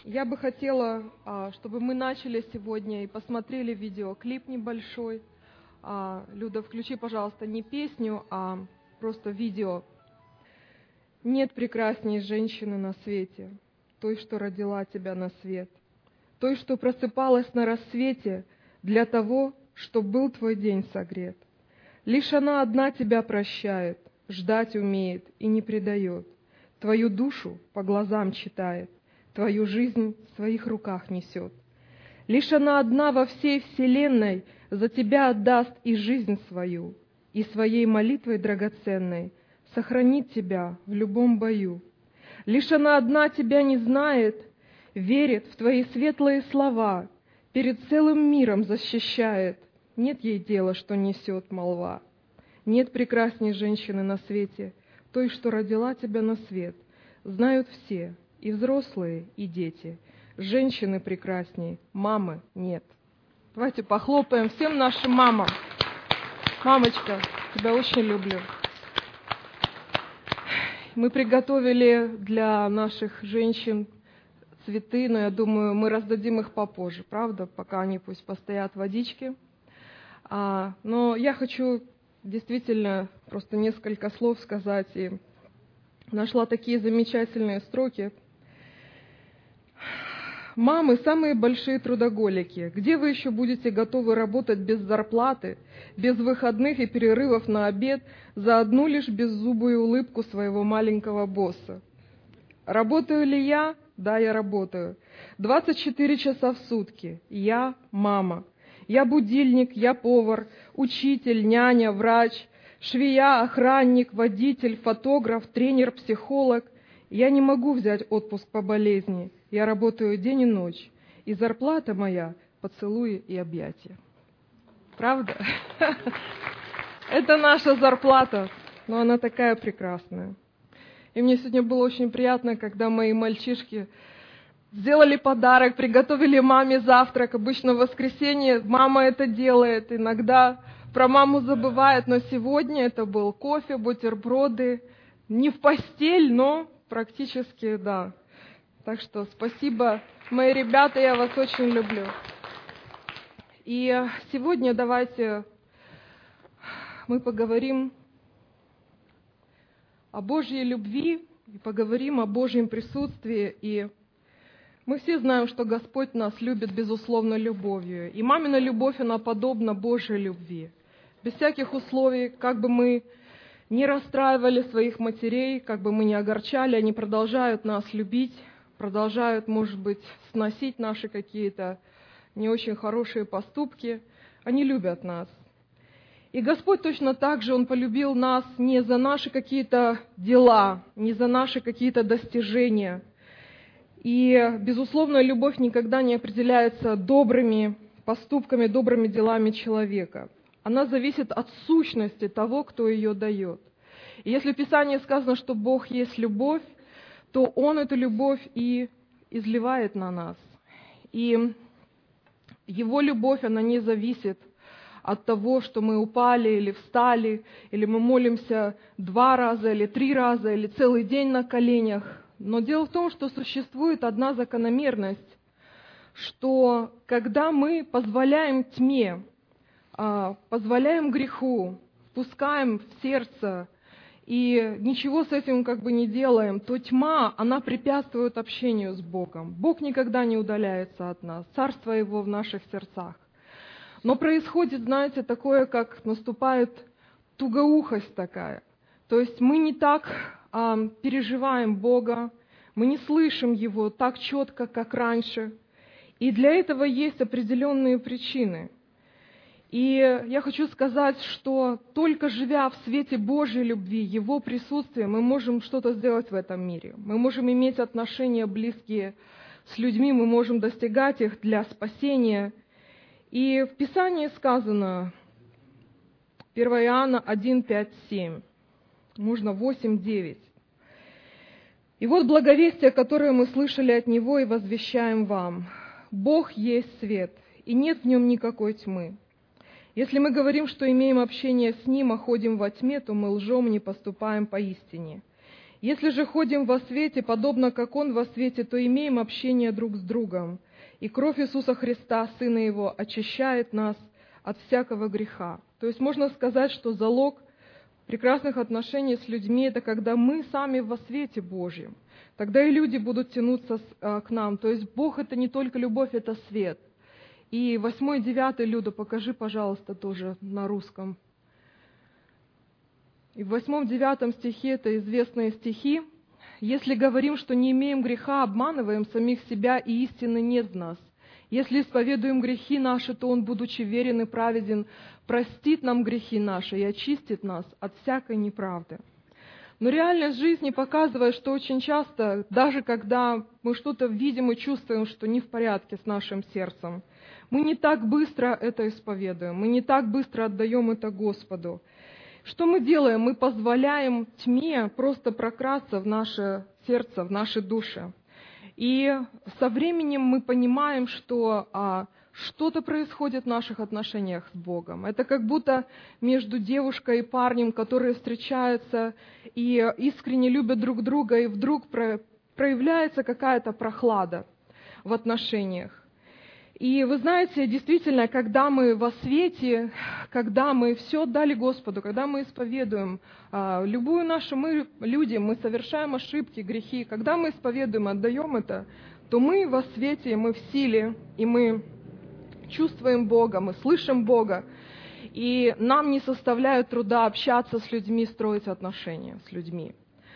Я бы хотела, чтобы мы начали сегодня и посмотрели видеоклип небольшой. Люда, включи, пожалуйста, не песню, а просто видео. Нет прекрасней женщины на свете, той, что родила тебя на свет, той, что просыпалась на рассвете для того, чтоб был твой день согрет. Лишь она одна тебя прощает, ждать умеет и не предает, твою душу по глазам читает, твою жизнь в своих руках несет. Лишь она одна во всей вселенной за тебя отдаст и жизнь свою, и своей молитвой драгоценной сохранит тебя в любом бою. Лишь она одна тебя не знает, верит в твои светлые слова, перед целым миром защищает, нет ей дела, что несет молва. Нет прекрасней женщины на свете, той, что родила тебя на свет. Знают все, и взрослые, и дети. Женщины прекрасней, мамы нет. Давайте похлопаем всем нашим мамам. Мамочка, тебя очень люблю. Мы приготовили для наших женщин цветы, но я думаю, мы раздадим их попозже, правда? Пока они пусть постоят в водичке. Но я хочу действительно просто несколько слов сказать. И нашла такие замечательные строки. Мамы – самые большие трудоголики. Где вы еще будете готовы работать без зарплаты, без выходных и перерывов на обед, за одну лишь беззубую улыбку своего маленького босса? Работаю ли я? Да, я работаю. 24 часа в сутки. Я мама. Я будильник, я повар, учитель, няня, врач, швея, охранник, водитель, фотограф, тренер, психолог. Я не могу взять отпуск по болезни. Я работаю день и ночь. И зарплата моя – поцелуи и объятия. Правда? Это наша зарплата, но она такая прекрасная. И мне сегодня было очень приятно, когда мои мальчишки сделали подарок, приготовили маме завтрак. Обычно в воскресенье мама это делает, иногда про маму забывает, но сегодня это был кофе, бутерброды. Не в постель, но практически, да. Так что спасибо, мои ребята, я вас очень люблю. И сегодня давайте мы поговорим о Божьей любви и поговорим о Божьем присутствии. И мы все знаем, что Господь нас любит безусловно любовью. И мамина любовь, она подобна Божьей любви. Без всяких условий, как бы мы не расстраивали своих матерей, как бы мы не огорчали, они продолжают нас любить, продолжают, может быть, сносить наши какие-то не очень хорошие поступки. Они любят нас. И Господь точно так же, Он полюбил нас не за наши какие-то дела, не за наши какие-то достижения. И, безусловно, любовь никогда не определяется добрыми поступками, добрыми делами человека. Она зависит от сущности того, кто ее дает. И если в Писании сказано, что Бог есть любовь, то Он эту любовь и изливает на нас. И Его любовь, она не зависит от того, что мы упали или встали, или мы молимся 2 раза, или 3 раза, или целый день на коленях. Но дело в том, что существует одна закономерность, что когда мы позволяем тьме, позволяем греху, впускаем в сердце и ничего с этим как бы не делаем, то тьма, она препятствует общению с Богом. Бог никогда не удаляется от нас, царство Его в наших сердцах. Но происходит, знаете, такое, как наступает тугоухость такая. То есть мы не так переживаем Бога, мы не слышим Его так четко, как раньше. И для этого есть определенные причины. И я хочу сказать, что только живя в свете Божьей любви, Его присутствия, мы можем что-то сделать в этом мире. Мы можем иметь отношения близкие с людьми, мы можем достигать их для спасения. И в Писании сказано, 1 Иоанна 1, 5, 7, можно 8, 9. «И вот благовестие, которое мы слышали от Него и возвещаем вам. Бог есть свет, и нет в Нем никакой тьмы. Если мы говорим, что имеем общение с Ним, а ходим во тьме, то мы лжем и не поступаем по истине. Если же ходим во свете, подобно как Он во свете, то имеем общение друг с другом. И кровь Иисуса Христа, Сына Его, очищает нас от всякого греха. То есть можно сказать, что залог прекрасных отношений с людьми – это когда мы сами во свете Божьем. Тогда и люди будут тянуться к нам. То есть Бог – это не только любовь, это свет. И 8 и 9, Люда, покажи, пожалуйста, тоже на русском. И в 8-9 стихе, это известные стихи. «Если говорим, что не имеем греха, обманываем самих себя, и истины нет в нас. Если исповедуем грехи наши, то Он, будучи верен и праведен, простит нам грехи наши и очистит нас от всякой неправды». Но реальность жизни показывает, что очень часто, даже когда мы что-то видим и чувствуем, что не в порядке с нашим сердцем, мы не так быстро это исповедуем, мы не так быстро отдаем это Господу. Что мы делаем? Мы позволяем тьме просто прокрасться в наше сердце, в наши души. И со временем мы понимаем, что что-то происходит в наших отношениях с Богом. Это как будто между девушкой и парнем, которые встречаются и искренне любят друг друга, и вдруг проявляется какая-то прохлада в отношениях. И вы знаете, действительно, когда мы во свете, когда мы все отдали Господу, когда мы исповедуем любую нашу, мы люди, мы совершаем ошибки, грехи, когда мы исповедуем, отдаем это, то мы во свете, мы в силе, и мы чувствуем Бога, мы слышим Бога, и нам не составляет труда общаться с людьми, строить отношения с людьми.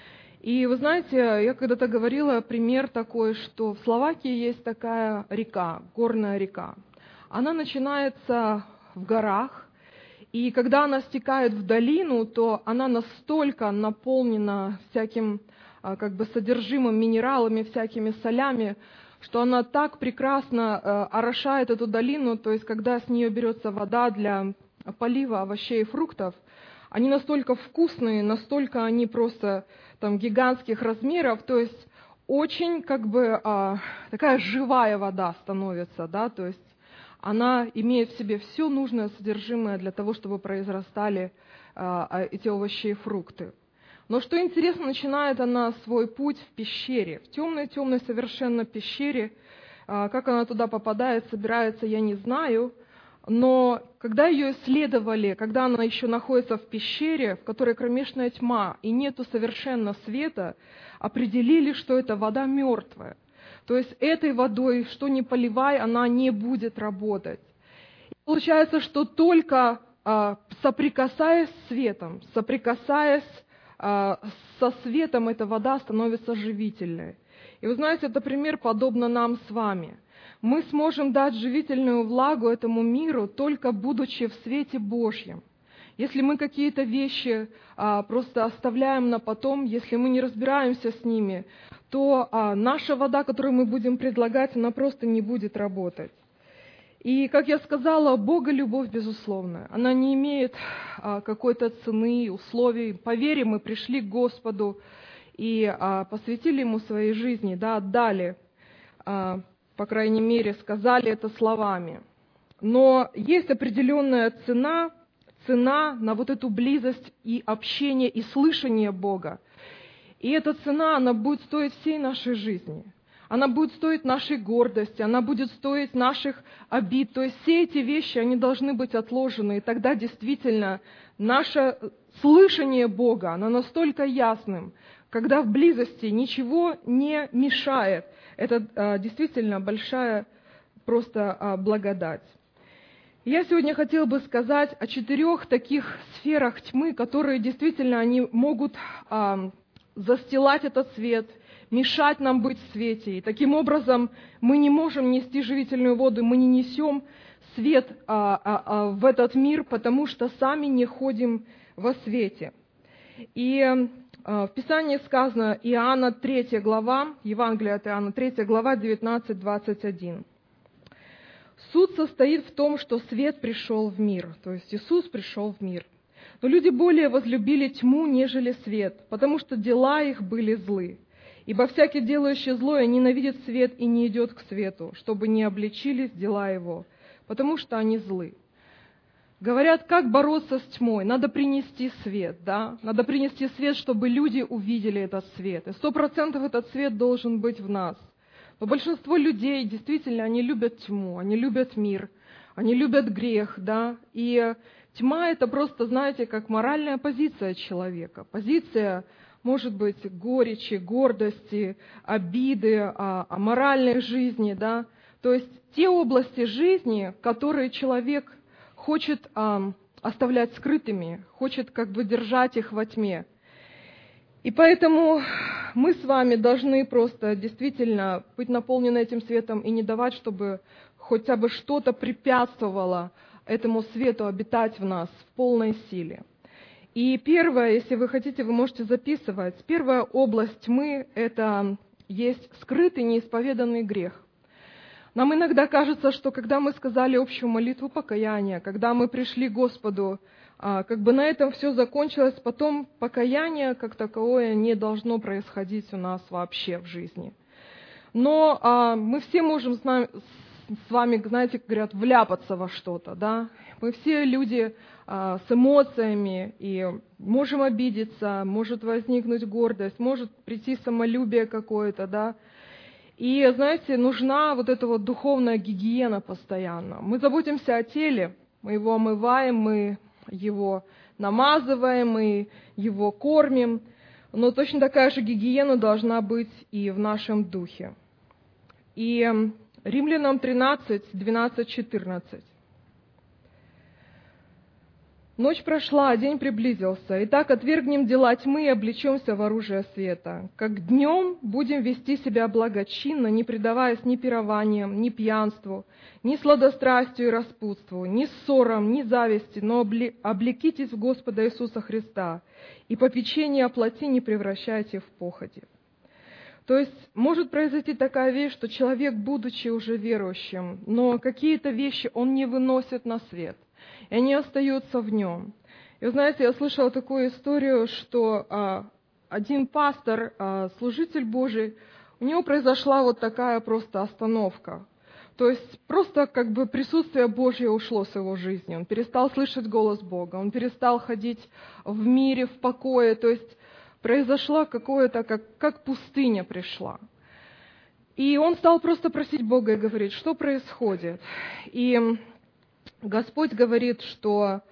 И вы знаете, я когда-то говорила пример такой, что в Словакии есть такая река, горная река. Она начинается в горах, и когда она стекает в долину, то она настолько наполнена всяким содержимым, минералами, всякими солями, что она так прекрасно орошает эту долину, то есть когда с нее берется вода для полива овощей и фруктов, они настолько вкусные, настолько они просто гигантских размеров, то есть очень такая живая вода становится, да, то есть она имеет в себе все нужное содержимое для того, чтобы произрастали эти овощи и фрукты. Но что интересно, начинает она свой путь в пещере, в темной-темной совершенно пещере. Как она туда попадает, собирается, я не знаю. Но когда ее исследовали, когда она еще находится в пещере, в которой кромешная тьма и нету совершенно света, определили, что это вода мертвая. То есть этой водой, что ни поливай, она не будет работать. И получается, что только соприкасаясь с светом, соприкасаясь со светом, эта вода становится живительной. И вы знаете, это пример подобно нам с вами. Мы сможем дать живительную влагу этому миру, только будучи в свете Божьем. Если мы какие-то вещи просто оставляем на потом, если мы не разбираемся с ними, то наша вода, которую мы будем предлагать, она просто не будет работать. И, как я сказала, Бога любовь безусловная. Она не имеет какой-то цены, условий. По вере мы пришли к Господу и посвятили Ему своей жизни, да, отдали, по крайней мере, сказали это словами. Но есть определенная цена на вот эту близость и общение, и слышание Бога. И эта цена, она будет стоить всей нашей жизни. Она будет стоить нашей гордости, она будет стоить наших обид. То есть все эти вещи, они должны быть отложены. И тогда действительно наше слышание Бога, оно настолько ясным, когда в близости ничего не мешает. Это действительно большая просто благодать. Я сегодня хотела бы сказать о 4 таких сферах тьмы, которые действительно они могут застилать этот свет, мешать нам быть в свете. И таким образом мы не можем нести живительную воду, мы не несем свет в этот мир, потому что сами не ходим во свете. И в Писании сказано, Иоанна 3 глава, Евангелие от Иоанна 3 глава, 19-21. Суд состоит в том, что свет пришел в мир, то есть Иисус пришел в мир. Но люди более возлюбили тьму, нежели свет, потому что дела их были злы. Ибо всякий, делающий злое, ненавидит свет и не идет к свету, чтобы не обличились дела его, потому что они злы. Говорят, как бороться с тьмой? Надо принести свет, да? Надо принести свет, чтобы люди увидели этот свет. И 100% этот свет должен быть в нас. Но большинство людей, действительно, они любят тьму, они любят мир, они любят грех, да? И тьма — это просто, знаете, как моральная позиция человека. Позиция, может быть, горечи, гордости, обиды, о моральной жизни, да? То есть те области жизни, которые человек хочет оставлять скрытыми, хочет как бы держать их во тьме. И поэтому мы с вами должны просто действительно быть наполнены этим светом и не давать, чтобы хотя бы что-то препятствовало этому свету обитать в нас в полной силе. И первое, если вы хотите, вы можете записывать. Первая область тьмы — это есть скрытый, неисповеданный грех. Нам иногда кажется, что когда мы сказали общую молитву покаяния, когда мы пришли к Господу, как бы на этом все закончилось, потом покаяние как таковое не должно происходить у нас вообще в жизни. Но мы все можем с вами, знаете, как говорят, вляпаться во что-то, да? Мы все люди с эмоциями, и можем обидеться, может возникнуть гордость, может прийти самолюбие какое-то, да? И, знаете, нужна вот эта вот духовная гигиена постоянно. Мы заботимся о теле, мы его омываем, мы его намазываем, мы его кормим, но точно такая же гигиена должна быть и в нашем духе. И Римлянам 13, 12, 14. Ночь прошла, а день приблизился. Итак, отвергнем дела тьмы и облечемся в оружие света. Как днем будем вести себя благочинно, не предаваясь ни пированиям, ни пьянству, ни сладострастию и распутству, ни ссорам, ни зависти, но облекитесь в Господа Иисуса Христа, и попечение о плоти не превращайте в похоти. То есть может произойти такая вещь, что человек, будучи уже верующим, но какие-то вещи он не выносит на свет, и они остаются в нем. И вы знаете, я слышала такую историю, что один пастор, служитель Божий, у него произошла вот такая просто остановка. То есть просто как бы присутствие Божье ушло с его жизни. Он перестал слышать голос Бога, он перестал ходить в мире, в покое. То есть произошло какое-то, как пустыня пришла. И он стал просто просить Бога и говорить, что происходит. И Господь говорит, что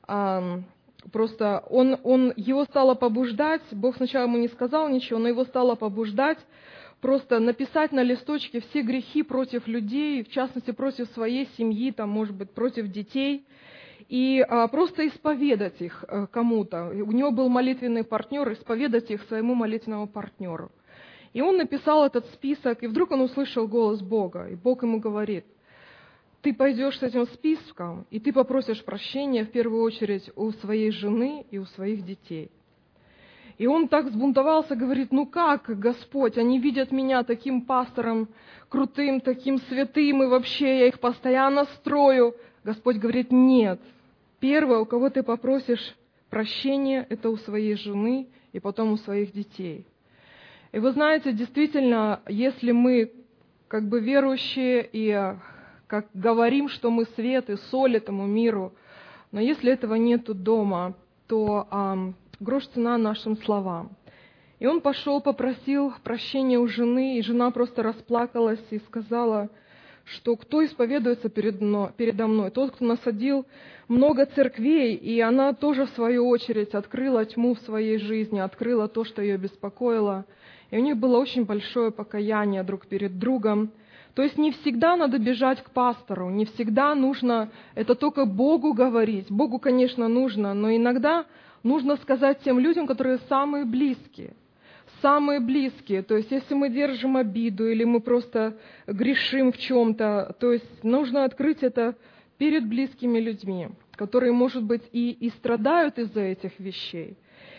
просто его стало побуждать, Бог сначала ему не сказал ничего, но его стало побуждать просто написать на листочке все грехи против людей, в частности, против своей семьи, там, может быть, против детей, и просто исповедать их кому-то. У него был молитвенный партнер, исповедать их своему молитвенному партнеру. И он написал этот список, и вдруг он услышал голос Бога, и Бог ему говорит: ты пойдешь с этим списком, и ты попросишь прощения в первую очередь у своей жены и у своих детей. И он так взбунтовался, говорит: ну как, Господь, они видят меня таким пастором крутым, таким святым, и вообще я их постоянно строю. Господь говорит: нет, первое, у кого ты попросишь прощения, это у своей жены и потом у своих детей. И вы знаете, действительно, если мы как бы верующие и как говорим, что мы свет и соль этому миру, но если этого нету дома, то грош цена нашим словам. И он пошел, попросил прощения у жены, и жена просто расплакалась и сказала, что кто исповедуется передо мной? Тот, кто насадил много церквей, и она тоже, в свою очередь, открыла тьму в своей жизни, открыла то, что ее беспокоило. И у них было очень большое покаяние друг перед другом. То есть не всегда надо бежать к пастору, не всегда нужно это только Богу говорить. Богу, конечно, нужно, но иногда нужно сказать тем людям, которые самые близкие. Самые близкие. То есть если мы держим обиду или мы просто грешим в чем-то, то есть нужно открыть это перед близкими людьми, которые, может быть, и страдают из-за этих вещей.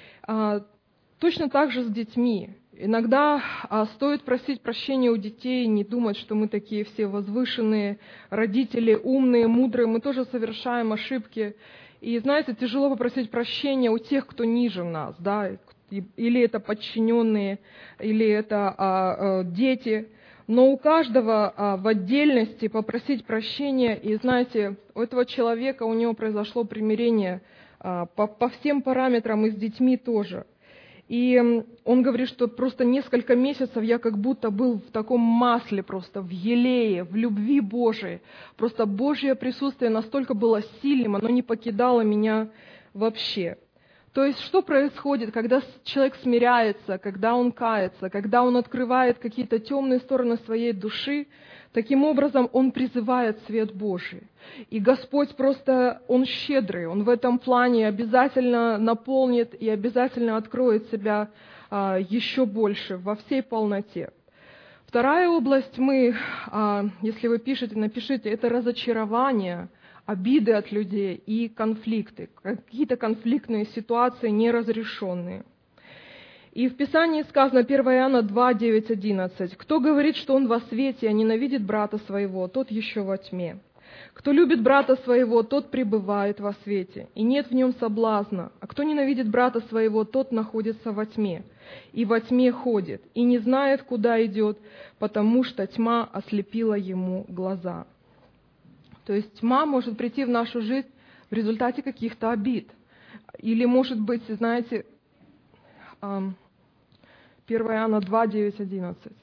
Точно так же с детьми. Иногда стоит просить прощения у детей, не думать, что мы такие все возвышенные родители, умные, мудрые. Мы тоже совершаем ошибки. И, знаете, тяжело попросить прощения у тех, кто ниже нас, да, или это подчиненные, или это дети. но у каждого в отдельности попросить прощения. И знаете, у этого человека, у него произошло примирение по всем параметрам и с детьми тоже. И он говорит, что просто несколько месяцев я как будто был в таком масле, просто в елее, в любви Божией. Просто Божье присутствие настолько было сильным, оно не покидало меня вообще. То есть что происходит, когда человек смиряется, когда он кается, когда он открывает какие-то темные стороны своей души, таким образом он призывает свет Божий. И Господь просто, Он щедрый, Он в этом плане обязательно наполнит и обязательно откроет себя еще больше, во всей полноте. Вторая область если вы пишете, напишите, это разочарование, обиды от людей и конфликты, какие-то конфликтные ситуации неразрешенные. И в Писании сказано 1 Иоанна 2, 9, 11. «Кто говорит, что он во свете, а ненавидит брата своего, тот еще во тьме. Кто любит брата своего, тот пребывает во свете, и нет в нем соблазна. А кто ненавидит брата своего, тот находится во тьме, и во тьме ходит, и не знает, куда идет, потому что тьма ослепила ему глаза». То есть тьма может прийти в нашу жизнь в результате каких-то обид. Или, может быть, знаете, 1 Иоанна 2, 9, 11.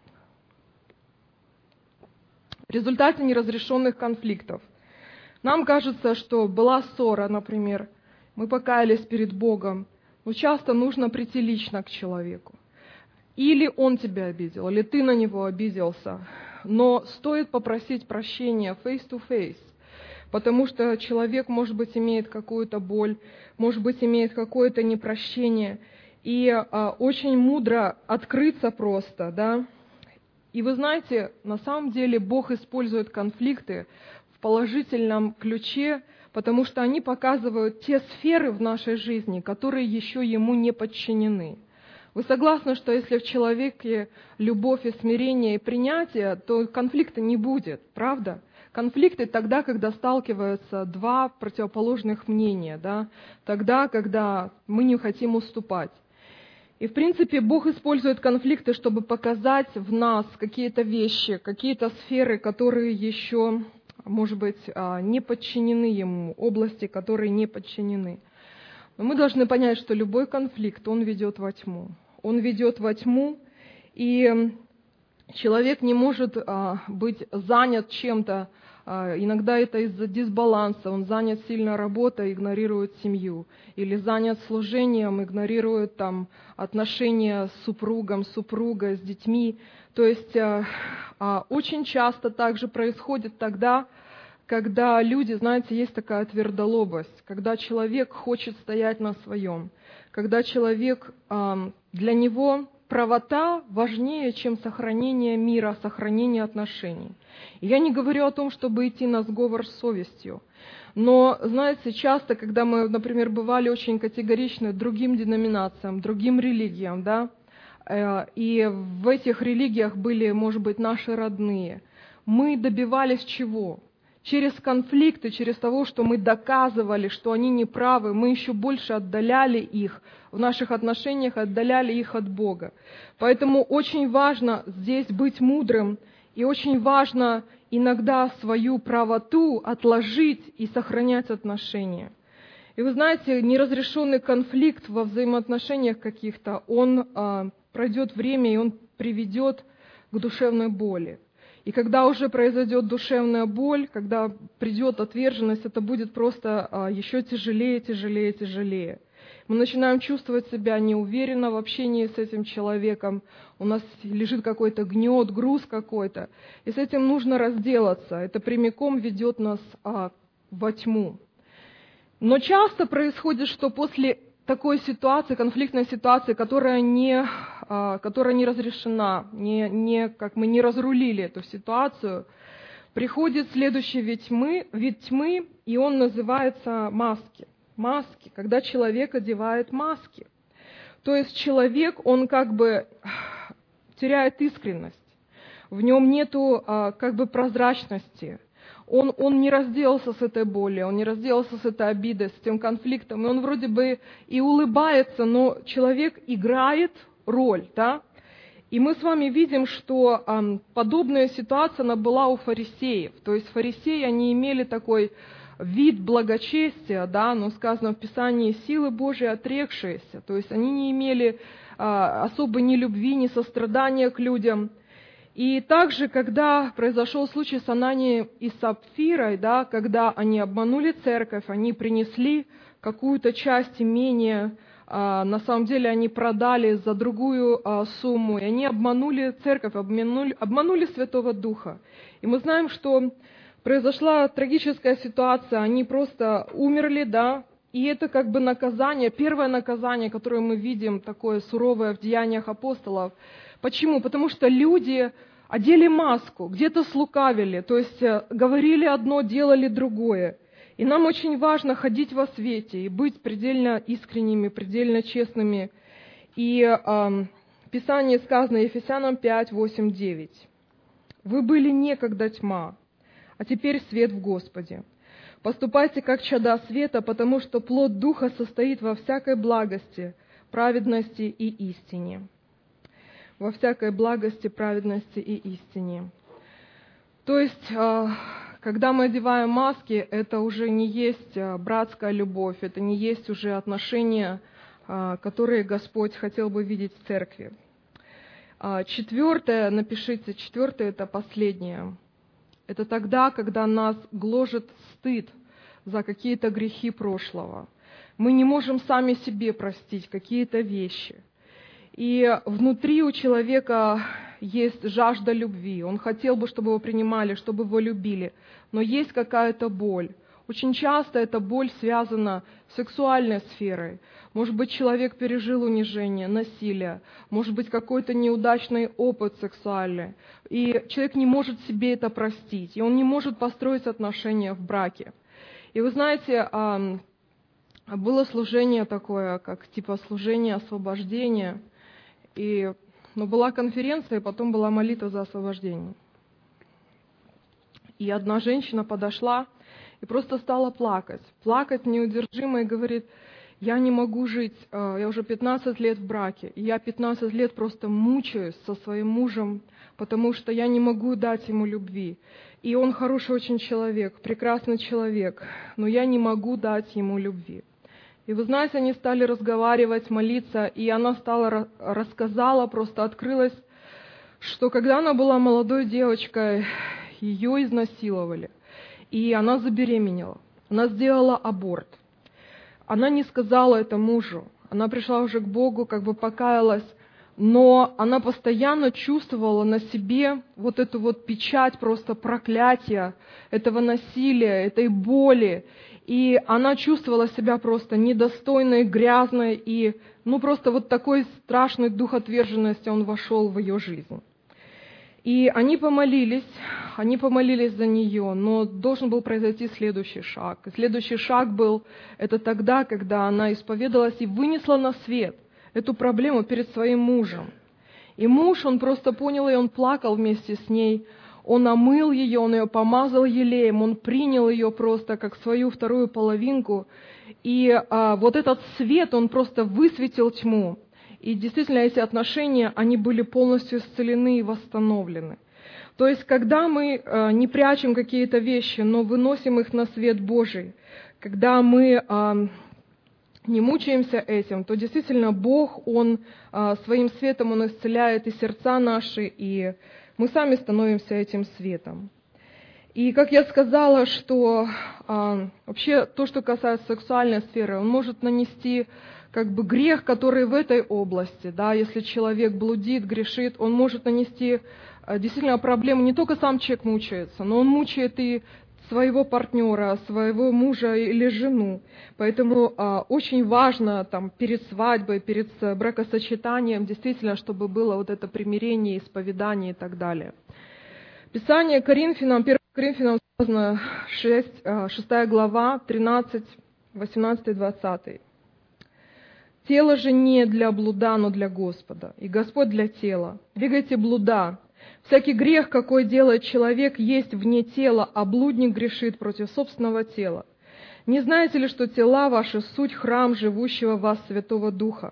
В результате неразрешенных конфликтов. Нам кажется, что была ссора, например, мы покаялись перед Богом, но часто нужно прийти лично к человеку. Или он тебя обидел, или ты на него обиделся. Но стоит попросить прощения face-to-face, потому что человек, может быть, имеет какую-то боль, может быть, имеет какое-то непрощение, и очень мудро открыться просто, да. И вы знаете, на самом деле Бог использует конфликты в положительном ключе, потому что они показывают те сферы в нашей жизни, которые еще Ему не подчинены. Вы согласны, что если в человеке любовь и смирение и принятие, то конфликта не будет, правда? Конфликты тогда, когда сталкиваются два противоположных мнения, да? Тогда, когда мы не хотим уступать. И, в принципе, Бог использует конфликты, чтобы показать в нас какие-то вещи, какие-то сферы, которые еще, может быть, не подчинены Ему, области, которые не подчинены. Но мы должны понять, что любой конфликт, он ведет во тьму. Он ведет во тьму, и человек не может быть занят чем-то. Иногда это из-за дисбаланса. Он занят сильно работой, игнорирует семью. Или занят служением, игнорирует там отношения с супругом, супругой, с детьми. То есть очень часто также происходит тогда, когда люди, знаете, есть такая твердолобость, когда человек хочет стоять на своем, когда человек, для него правота важнее, чем сохранение мира, сохранение отношений. И я не говорю о том, чтобы идти на сговор с совестью, но, знаете, часто, когда мы, например, бывали очень категоричны другим деноминациям, другим религиям, да, и в этих религиях были, может быть, наши родные, мы добивались чего? Через конфликты, через того, что мы доказывали, что они неправы, мы еще больше отдаляли их в наших отношениях, отдаляли их от Бога. Поэтому очень важно здесь быть мудрым, и очень важно иногда свою правоту отложить и сохранять отношения. И вы знаете, неразрешенный конфликт во взаимоотношениях каких-то, он пройдет время, и он приведет к душевной боли. И когда уже произойдет душевная боль, когда придет отверженность, это будет просто еще тяжелее, тяжелее, тяжелее. Мы начинаем чувствовать себя неуверенно в общении с этим человеком. У нас лежит какой-то гнет, груз какой-то. И с этим нужно разделаться. Это прямиком ведет нас во тьму. Но часто происходит, что после такой ситуации, конфликтной ситуации, которая не разрешена, как мы не разрулили эту ситуацию, приходит следующий вид тьмы, и он называется маски. Маски, когда человек одевает маски. То есть человек, он как бы теряет искренность, в нем нету как бы прозрачности. Он не разделался с этой болью, он не разделался с этой обидой, с этим конфликтом, и он вроде бы и улыбается, но человек играет роль, да? И мы с вами видим, что подобная ситуация она была у фарисеев. То есть фарисеи, они имели такой вид благочестия, да, но сказано в Писании, силы Божьей отрекшиеся. То есть они не имели особо ни любви, ни сострадания к людям. И также, когда произошел случай с Ананией и Сапфирой, да, когда они обманули церковь, они принесли какую-то часть имения, на самом деле они продали за другую сумму, и они обманули церковь, обманули Святого Духа. И мы знаем, что произошла трагическая ситуация, они просто умерли, да, и это как бы наказание, первое наказание, которое мы видим, такое суровое в деяниях апостолов. Почему? Потому что люди одели маску, где-то слукавили, то есть говорили одно, делали другое. И нам очень важно ходить во свете и быть предельно искренними, предельно честными. И в Писании сказано, Ефесянам 5, 8, 9. «Вы были некогда тьма, а теперь свет в Господе. Поступайте как чада света, потому что плод Духа состоит во всякой благости, праведности и истине». Во всякой благости, праведности и истине. То есть, когда мы одеваем маски, это уже не есть братская любовь, это не есть уже отношения, которые Господь хотел бы видеть в церкви. Четвертое, напишите, четвертое — это последнее. Это тогда, когда нас гложет стыд за какие-то грехи прошлого. Мы не можем сами себе простить какие-то вещи. И внутри у человека есть жажда любви. Он хотел бы, чтобы его принимали, чтобы его любили. Но есть какая-то боль. Очень часто эта боль связана с сексуальной сферой. Может быть, человек пережил унижение, насилие. Может быть, какой-то неудачный опыт сексуальный. И человек не может себе это простить. И он не может построить отношения в браке. И вы знаете, было служение такое, как типа служение освобождения. Но была конференция, и потом была молитва за освобождение. И одна женщина подошла и просто стала плакать. Плакать неудержимо и говорит, я не могу жить, я уже 15 лет в браке, и я 15 лет просто мучаюсь со своим мужем, потому что я не могу дать ему любви. И он хороший очень человек, прекрасный человек, но я не могу дать ему любви. И вы знаете, они стали разговаривать, молиться, и она рассказала, просто открылась, что когда она была молодой девочкой, ее изнасиловали, и она забеременела. Она сделала аборт. Она не сказала это мужу. Она пришла уже к Богу, как бы покаялась, но она постоянно чувствовала на себе вот эту вот печать просто проклятия, этого насилия, этой боли. И она чувствовала себя просто недостойной, грязной, и просто вот такой страшный дух отверженности, он вошел в ее жизнь. И они помолились за нее, но должен был произойти следующий шаг. И следующий шаг был, это тогда, когда она исповедалась и вынесла на свет эту проблему перед своим мужем. И муж, он просто понял, и он плакал вместе с ней. Он омыл ее, он ее помазал елеем, он принял ее просто как свою вторую половинку. И вот этот свет, он просто высветил тьму. И действительно, эти отношения, они были полностью исцелены и восстановлены. То есть, когда мы не прячем какие-то вещи, но выносим их на свет Божий, когда мы не мучаемся этим, то действительно Бог, Он своим светом, Он исцеляет и сердца наши, и мы сами становимся этим светом. И как я сказала, что вообще то, что касается сексуальной сферы, он может нанести как бы грех, который в этой области, да, если человек блудит, грешит, он может нанести действительно проблему, не только сам человек мучается, но он мучает и своего партнера, своего мужа или жену. Поэтому очень важно перед свадьбой, перед бракосочетанием, действительно, чтобы было вот это примирение, исповедание и так далее. Писание Коринфянам, 1 Коринфянам сказано, 6 глава, 13, 18 и 20. «Тело же не для блуда, но для Господа, и Господь для тела. Двигайте блуда. Всякий грех, какой делает человек, есть вне тела, а блудник грешит против собственного тела. Не знаете ли, что тела ваши — суть храм живущего в вас Святого Духа,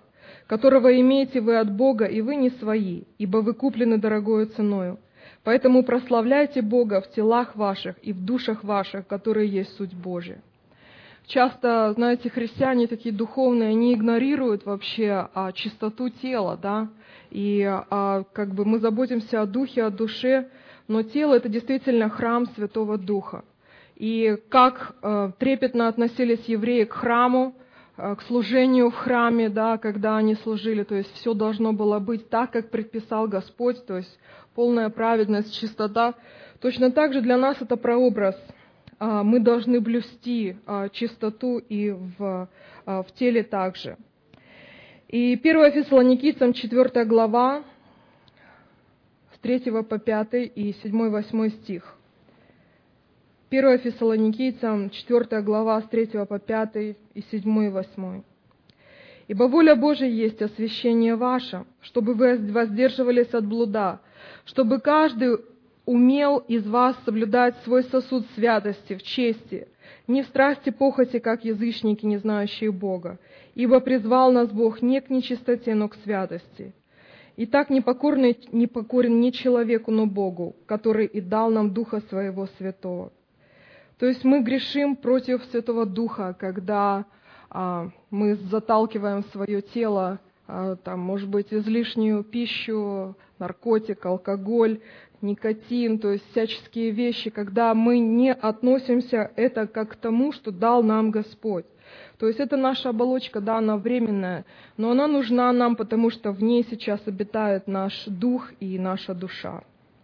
которого имеете вы от Бога, и вы не свои, ибо вы куплены дорогою ценою. Поэтому прославляйте Бога в телах ваших и в душах ваших, которые есть суть Божия». Часто, знаете, христиане такие духовные, они игнорируют вообще чистоту тела, да, и как бы мы заботимся о духе, о душе, но тело — это действительно храм Святого Духа. И как трепетно относились евреи к храму, к служению в храме, да, когда они служили, то есть все должно было быть так, как предписал Господь, то есть полная праведность, чистота. Точно так же для нас это прообраз. Мы должны блюсти чистоту и в теле также. И 1 Фессалоникийцам 4 глава, с 3 по 5 и 7-8 стих. 1 Фессалоникийцам 4 глава, с 3 по 5 и 7 и 8. «Ибо воля Божия есть освящение ваше, чтобы вы воздерживались от блуда, чтобы каждый умел из вас соблюдать свой сосуд святости в чести, не в страсти похоти, как язычники, не знающие Бога, ибо призвал нас Бог не к нечистоте, но к святости. Итак, не покорен не человеку, но Богу, который и дал нам Духа Своего Святого». То есть мы грешим против Святого Духа, когда мы заталкиваем в свое тело, может быть, излишнюю пищу, наркотик, алкоголь, никотин, то есть всяческие вещи, когда мы не относимся это как к тому, что дал нам Господь. То есть это наша оболочка, да, она временная, но она нужна нам, потому что в ней сейчас обитает наш дух и наша душа.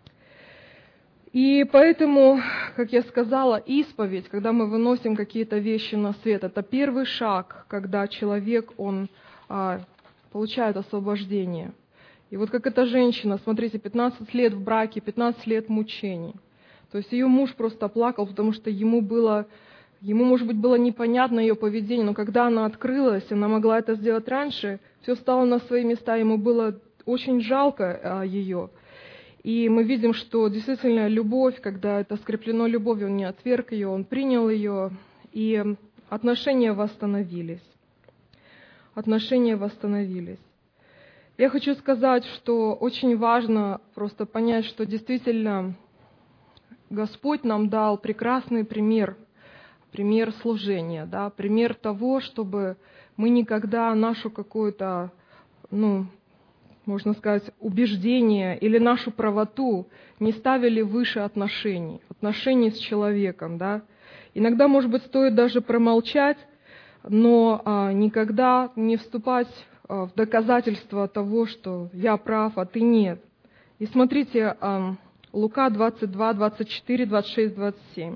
И поэтому, как я сказала, исповедь, когда мы выносим какие-то вещи на свет, это первый шаг, когда человек, он получает освобождение. И вот как эта женщина, смотрите, 15 лет в браке, 15 лет мучений. То есть ее муж просто плакал, потому что ему, может быть, было непонятно ее поведение, но когда она открылась, она могла это сделать раньше, все стало на свои места, ему было очень жалко ее. И мы видим, что действительно любовь, когда это скреплено любовью, он не отверг ее, он принял ее, и отношения восстановились. Отношения восстановились. Я хочу сказать, что очень важно просто понять, что действительно Господь нам дал прекрасный пример служения, да, пример того, чтобы мы никогда нашу какую-то, можно сказать, убеждение или нашу правоту не ставили выше отношений с человеком, да. Иногда, может быть, стоит даже промолчать, но никогда не вступать в доказательство того, что я прав, а ты нет. И смотрите, Лука 22, 24, 26, 27.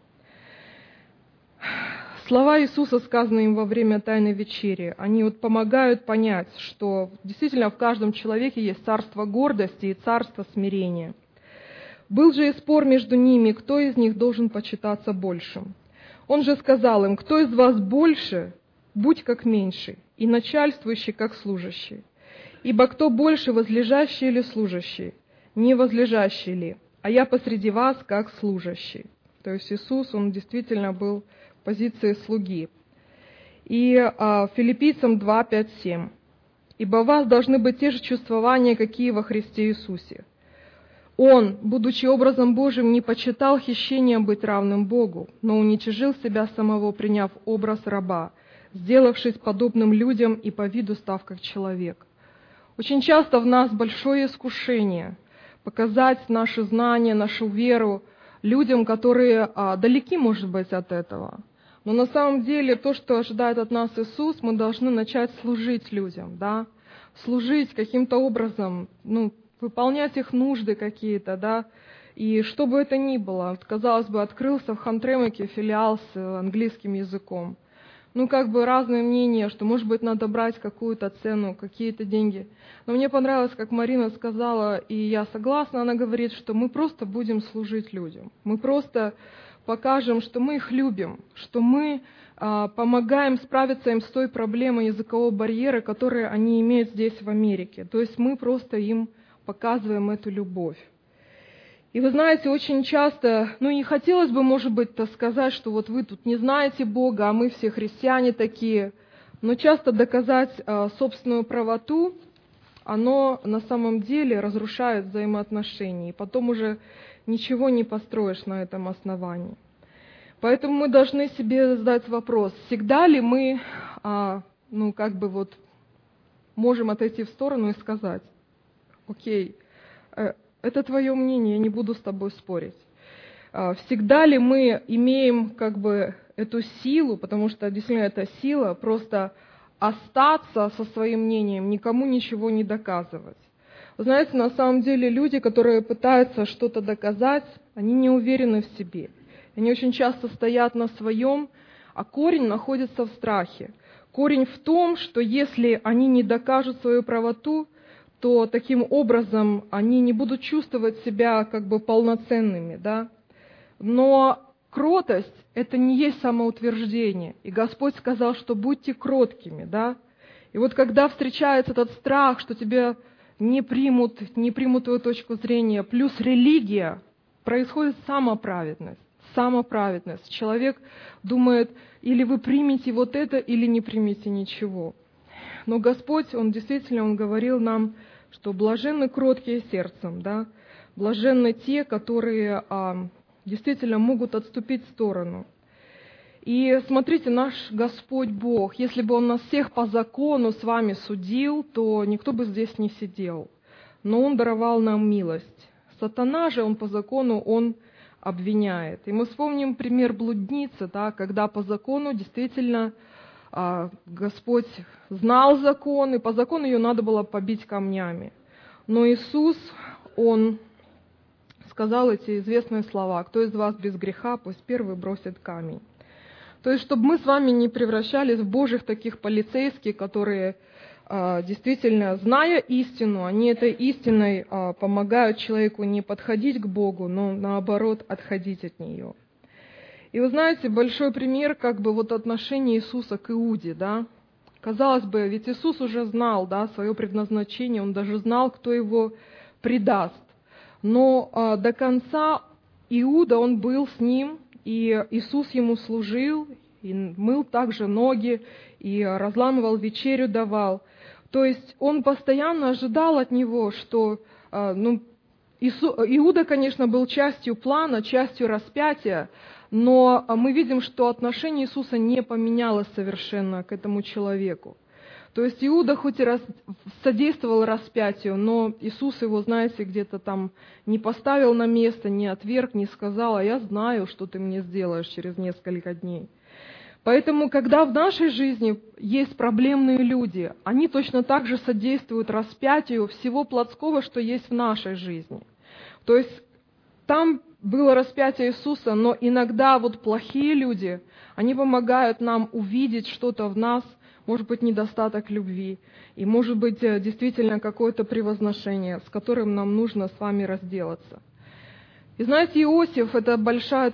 Слова Иисуса, сказанные им во время Тайной вечери, они помогают понять, что действительно в каждом человеке есть царство гордости и царство смирения. «Был же и спор между ними, кто из них должен почитаться большим. Он же сказал им: кто из вас больше, будь как меньший, и начальствующий, как служащий. Ибо кто больше, возлежащий или служащий? Не возлежащий ли? А я посреди вас, как служащий». То есть Иисус, Он действительно был в позиции слуги. И Филиппийцам 2, 5, 7. «Ибо у вас должны быть те же чувствования, какие во Христе Иисусе. Он, будучи образом Божьим, не почитал хищением быть равным Богу, но уничижил себя самого, приняв образ раба, сделавшись подобным людям и по виду став как человек». Очень часто в нас большое искушение показать наши знания, нашу веру людям, которые далеки, может быть, от этого. Но на самом деле то, что ожидает от нас Иисус, мы должны начать служить людям, да? Служить каким-то образом, выполнять их нужды какие-то, да? И что бы это ни было, казалось бы, открылся в Хантремеке филиал с английским языком. Разные мнения, что, может быть, надо брать какую-то цену, какие-то деньги. Но мне понравилось, как Марина сказала, и я согласна, она говорит, что мы просто будем служить людям. Мы просто покажем, что мы их любим, что мы помогаем справиться им с той проблемой языкового барьера, которую они имеют здесь, в Америке. То есть мы просто им показываем эту любовь. И вы знаете, очень часто, не хотелось бы, может быть, сказать, что вот вы тут не знаете Бога, а мы все христиане такие. Но часто доказать собственную правоту, оно на самом деле разрушает взаимоотношения, и потом уже ничего не построишь на этом основании. Поэтому мы должны себе задать вопрос, всегда ли мы, можем отойти в сторону и сказать: окей, это твое мнение, я не буду с тобой спорить. Всегда ли мы имеем эту силу, потому что действительно это сила, просто остаться со своим мнением, никому ничего не доказывать. Вы знаете, на самом деле люди, которые пытаются что-то доказать, они не уверены в себе. Они очень часто стоят на своем, а корень находится в страхе. Корень в том, что если они не докажут свою правоту, то таким образом они не будут чувствовать себя полноценными, да? Но кротость — это не есть самоутверждение. И Господь сказал, что будьте кроткими, да? И вот когда встречается этот страх, что тебя не примут твою точку зрения, плюс религия, происходит самоправедность. Человек думает, или вы примете вот это, или не примете ничего. Но Господь, Он говорил нам, что блаженны кроткие сердцем, да? Блаженны те, которые действительно могут отступить в сторону. И смотрите, наш Господь Бог, если бы Он нас всех по закону с вами судил, то никто бы здесь не сидел. Но Он даровал нам милость. Сатана же, он по закону, он обвиняет. И мы вспомним пример блудницы, да, когда по закону действительно Господь знал закон, и по закону ее надо было побить камнями. Но Иисус, Он сказал эти известные слова: «Кто из вас без греха, пусть первый бросит камень». То есть, чтобы мы с вами не превращались в Божьих таких полицейских, которые действительно, зная истину, они этой истиной помогают человеку не подходить к Богу, но наоборот отходить от нее. И вы знаете, большой пример отношения Иисуса к Иуде, да? Казалось бы, ведь Иисус уже знал, да, свое предназначение, Он даже знал, кто Его предаст. Но до конца Иуда, он был с Ним, и Иисус Ему служил, и мыл также ноги, и разламывал вечерю, давал. То есть Он постоянно ожидал от Него, что Иуда, конечно, был частью плана, частью распятия, но мы видим, что отношение Иисуса не поменялось совершенно к этому человеку. То есть Иуда хоть и содействовал распятию, но Иисус его, знаете, где-то там не поставил на место, не отверг, не сказал: «А я знаю, что ты мне сделаешь через несколько дней». Поэтому, когда в нашей жизни есть проблемные люди, они точно так же содействуют распятию всего плотского, что есть в нашей жизни. То есть там было распятие Иисуса, но иногда плохие люди, они помогают нам увидеть что-то в нас, может быть, недостаток любви, и может быть, действительно какое-то превозношение, с которым нам нужно с вами разделаться. И знаете, Иосиф — это большое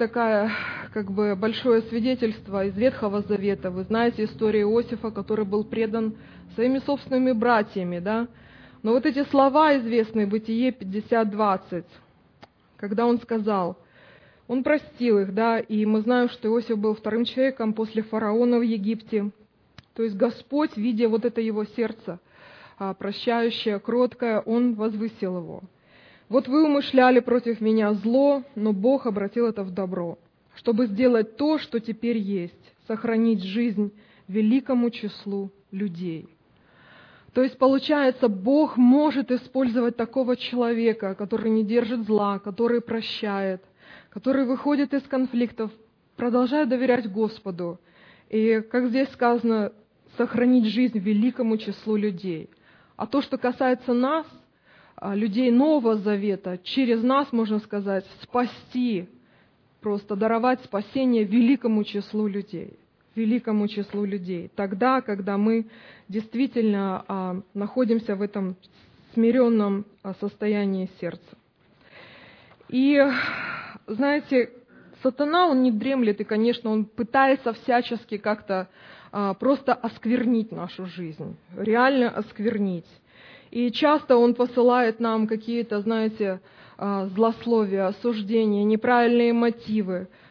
свидетельство из Ветхого Завета. Вы знаете историю Иосифа, который был предан своими собственными братьями, да? Но вот эти слова известные, Бытие 50:20, когда он сказал, он простил их, да, и мы знаем, что Иосиф был вторым человеком после фараона в Египте. То есть Господь, видя это его сердце, прощающее, кроткое, Он возвысил его. «Вот вы умышляли против меня зло, но Бог обратил это в добро, чтобы сделать то, что теперь есть, сохранить жизнь великому числу людей». То есть, получается, Бог может использовать такого человека, который не держит зла, который прощает, который выходит из конфликтов, продолжая доверять Господу. И, как здесь сказано, сохранить жизнь великому числу людей. А то, что касается нас, людей Нового Завета, через нас, можно сказать, спасти, просто даровать спасение великому числу людей. Великому числу людей. Тогда, когда мы действительно находимся в этом смиренном состоянии сердца. И, знаете, сатана, он не дремлет, и, конечно, он пытается всячески как-то просто осквернить нашу жизнь, реально осквернить. И часто он посылает нам какие-то, знаете, злословия, осуждения, неправильные мотивы.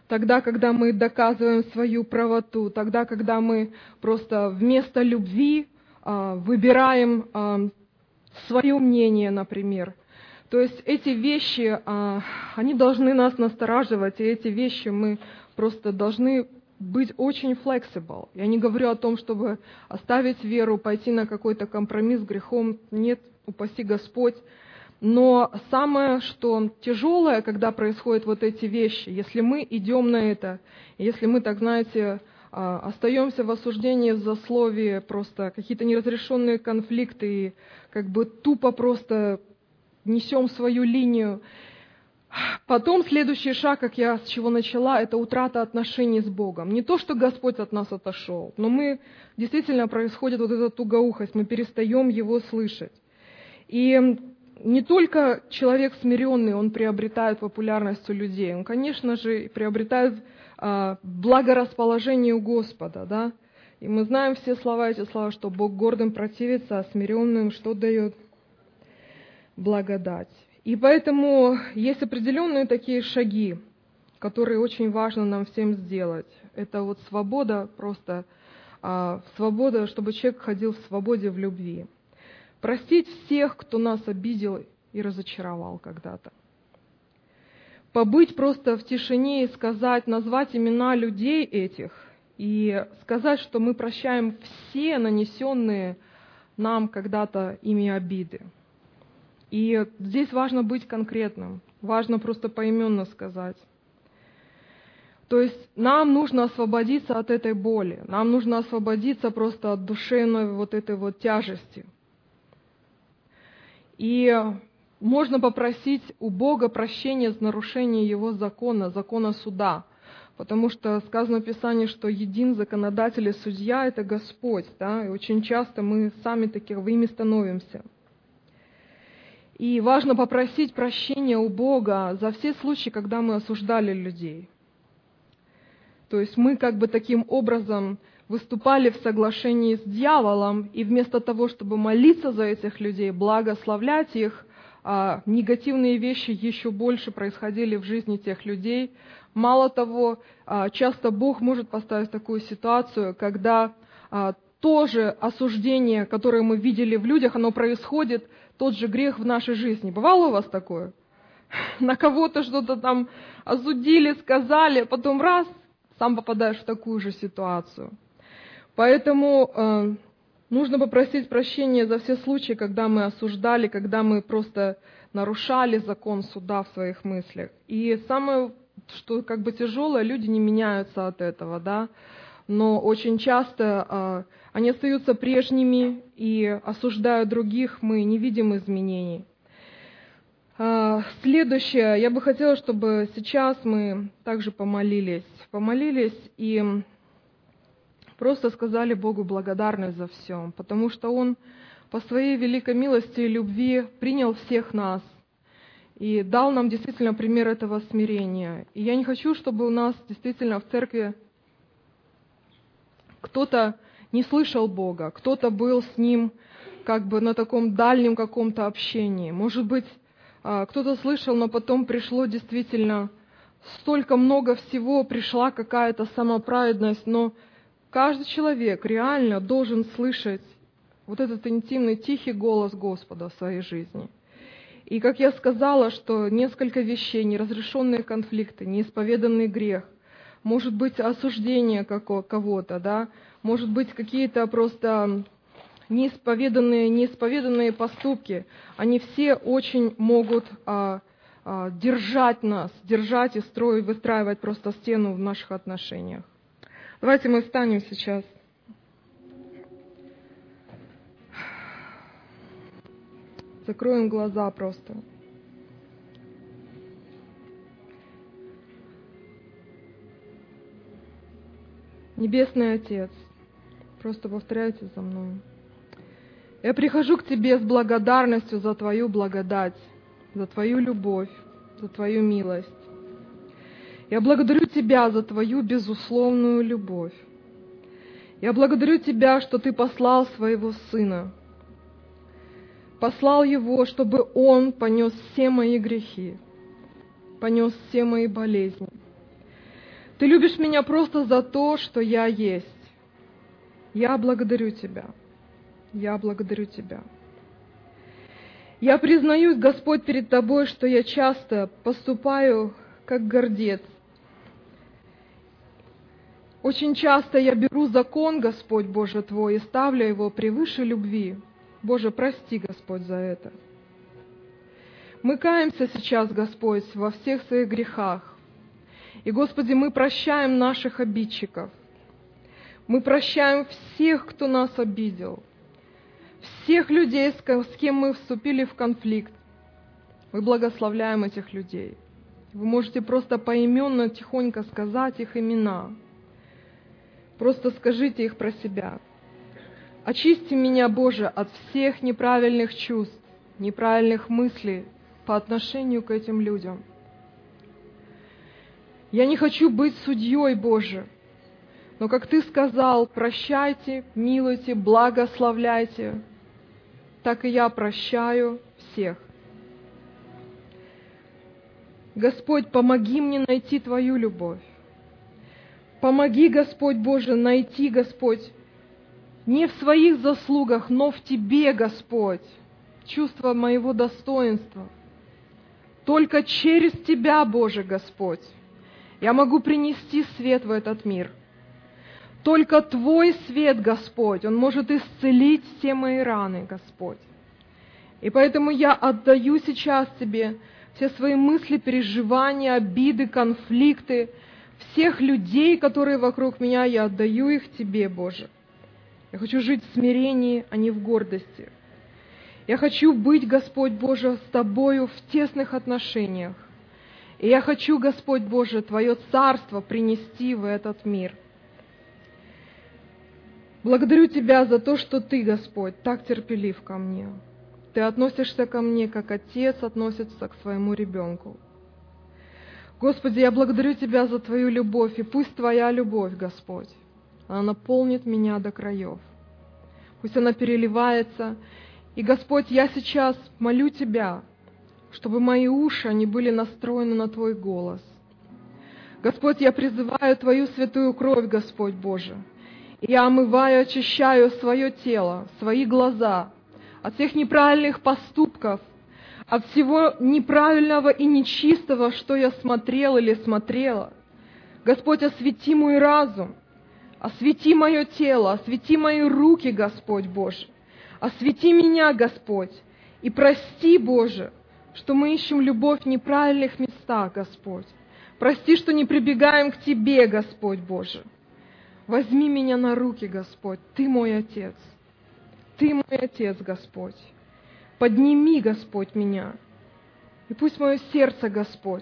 тогда, когда мы доказываем свою правоту, тогда, когда мы просто вместо любви выбираем свое мнение, например. То есть эти вещи, они должны нас настораживать, и эти вещи мы просто должны быть очень flexible. Я не говорю о том, чтобы оставить веру, пойти на какой-то компромисс с грехом. Нет, упаси Господь. Но самое, что тяжелое, когда происходят вот эти вещи, если мы идем на это, если мы, так знаете, остаемся в осуждении, в злословии, просто какие-то неразрешенные конфликты, и как бы тупо просто несем свою линию. Потом следующий шаг, как я с чего начала, это утрата отношений с Богом. Не то, что Господь от нас отошел, но мы, действительно происходит вот эта тугоухость, мы перестаем Его слышать. И не только человек смиренный, он приобретает популярность у людей, он, конечно же, приобретает благорасположение у Господа, да? И мы знаем все слова, эти слова, что Бог гордым противится, а смиренным что дает? Благодать. И поэтому есть определенные такие шаги, которые очень важно нам всем сделать. Это вот свобода, просто свобода, чтобы человек ходил в свободе, в любви. Простить всех, кто нас обидел и разочаровал когда-то. Побыть просто в тишине и сказать, назвать имена людей этих и сказать, что мы прощаем все нанесенные нам когда-то ими обиды. И здесь важно быть конкретным, важно просто поименно сказать. То есть нам нужно освободиться от этой боли, нам нужно освободиться просто от душевной вот этой вот тяжести. И можно попросить у Бога прощения за нарушение Его закона, закона суда, потому что сказано в Писании, что един законодатель и судья – это Господь, да? И очень часто мы сами таковыми становимся. И важно попросить прощения у Бога за все случаи, когда мы осуждали людей. То есть мы как бы таким образом выступали в соглашении с дьяволом, и вместо того, чтобы молиться за этих людей, благословлять их, негативные вещи еще больше происходили в жизни тех людей. Мало того, часто Бог может поставить такую ситуацию, когда то же осуждение, которое мы видели в людях, оно происходит, тот же грех в нашей жизни. Бывало у вас такое? На кого-то что-то там осудили, сказали, потом раз, сам попадаешь в такую же ситуацию. Поэтому нужно попросить прощения за все случаи, когда мы осуждали, когда мы просто нарушали закон суда в своих мыслях. И самое, что как бы тяжелое, люди не меняются от этого, да, но очень часто они остаются прежними и, осуждая других, мы не видим изменений. Следующее, я бы хотела, чтобы сейчас мы также помолились и просто сказали Богу благодарность за все, потому что Он по Своей великой милости и любви принял всех нас и дал нам действительно пример этого смирения. И я не хочу, чтобы у нас действительно в церкви кто-то не слышал Бога, кто-то был с Ним как бы на таком дальнем каком-то общении. Может быть, кто-то слышал, но потом пришло действительно столько много всего, пришла какая-то самоправедность, но каждый человек реально должен слышать вот этот интимный, тихий голос Господа в своей жизни. И как я сказала, что несколько вещей, неразрешенные конфликты, неисповеданный грех, может быть осуждение кого-то, да, может быть какие-то просто неисповеданные поступки, они все очень могут держать нас, держать и выстраивать просто стену в наших отношениях. Давайте мы встанем сейчас. Закроем глаза просто. Небесный Отец, просто повторяйте за мной. Я прихожу к Тебе с благодарностью за Твою благодать, за Твою любовь, за Твою милость. Я благодарю Тебя за Твою безусловную любовь. Я благодарю Тебя, что Ты послал Своего Сына. Послал Его, чтобы Он понес все мои грехи, понес все мои болезни. Ты любишь меня просто за то, что я есть. Я благодарю Тебя. Я благодарю Тебя. Я признаюсь, Господь, перед Тобой, что я часто поступаю как гордец. Очень часто я беру закон, Господь Боже Твой, и ставлю его превыше любви. Боже, прости, Господь, за это. Мы каемся сейчас, Господь, во всех своих грехах. И, Господи, мы прощаем наших обидчиков. Мы прощаем всех, кто нас обидел. Всех людей, с кем мы вступили в конфликт. Мы благословляем этих людей. Вы можете просто поименно, тихонько сказать их имена. Просто скажите их про себя. Очисти меня, Боже, от всех неправильных чувств, неправильных мыслей по отношению к этим людям. Я не хочу быть судьей, Боже, но, как Ты сказал, прощайте, милуйте, благословляйте, так и я прощаю всех. Господь, помоги мне найти Твою любовь. Помоги, Господь Боже, найти, Господь, не в своих заслугах, но в Тебе, Господь, чувство моего достоинства. Только через Тебя, Боже, Господь, я могу принести свет в этот мир. Только Твой свет, Господь, Он может исцелить все мои раны, Господь. И поэтому я отдаю сейчас Тебе все свои мысли, переживания, обиды, конфликты, всех людей, которые вокруг меня, я отдаю их Тебе, Боже. Я хочу жить в смирении, а не в гордости. Я хочу быть, Господь Боже, с Тобою в тесных отношениях. И я хочу, Господь Боже, Твое Царство принести в этот мир. Благодарю Тебя за то, что Ты, Господь, так терпелив ко мне. Ты относишься ко мне, как отец относится к своему ребенку. Господи, я благодарю Тебя за Твою любовь, и пусть Твоя любовь, Господь, она наполнит меня до краев. Пусть она переливается. И, Господь, я сейчас молю Тебя, чтобы мои уши, они были настроены на Твой голос. Господь, я призываю Твою святую кровь, Господь Боже, и я омываю, очищаю свое тело, свои глаза от всех неправильных поступков, от всего неправильного и нечистого, что я смотрел или смотрела. Господь, освети мой разум, освети мое тело, освети мои руки, Господь Боже. Освети меня, Господь, и прости, Боже, что мы ищем любовь в неправильных местах, Господь. Прости, что не прибегаем к Тебе, Господь Боже. Возьми меня на руки, Господь, Ты мой Отец. Ты мой Отец, Господь. Подними, Господь, меня. И пусть мое сердце, Господь,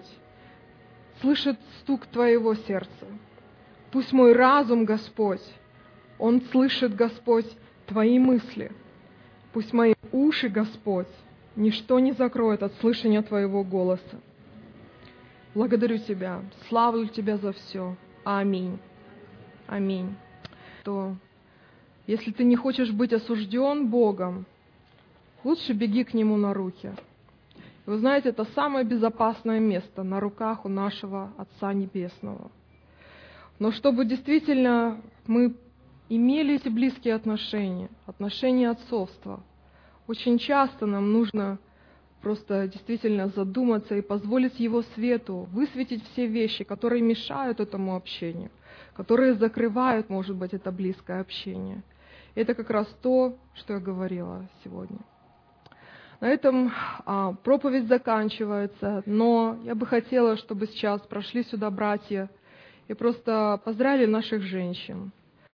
слышит стук Твоего сердца. Пусть мой разум, Господь, он слышит, Господь, Твои мысли. Пусть мои уши, Господь, ничто не закроет от слышания Твоего голоса. Благодарю Тебя, славлю Тебя за все. Аминь. Аминь. То, если ты не хочешь быть осужден Богом, лучше беги к Нему на руки. Вы знаете, это самое безопасное место на руках у нашего Отца Небесного. Но чтобы действительно мы имели эти близкие отношения, отношения отцовства, очень часто нам нужно просто действительно задуматься и позволить Его свету высветить все вещи, которые мешают этому общению, которые закрывают, может быть, это близкое общение. И это как раз то, что я говорила сегодня. На этом проповедь заканчивается, но я бы хотела, чтобы сейчас прошли сюда братья и просто поздравили наших женщин.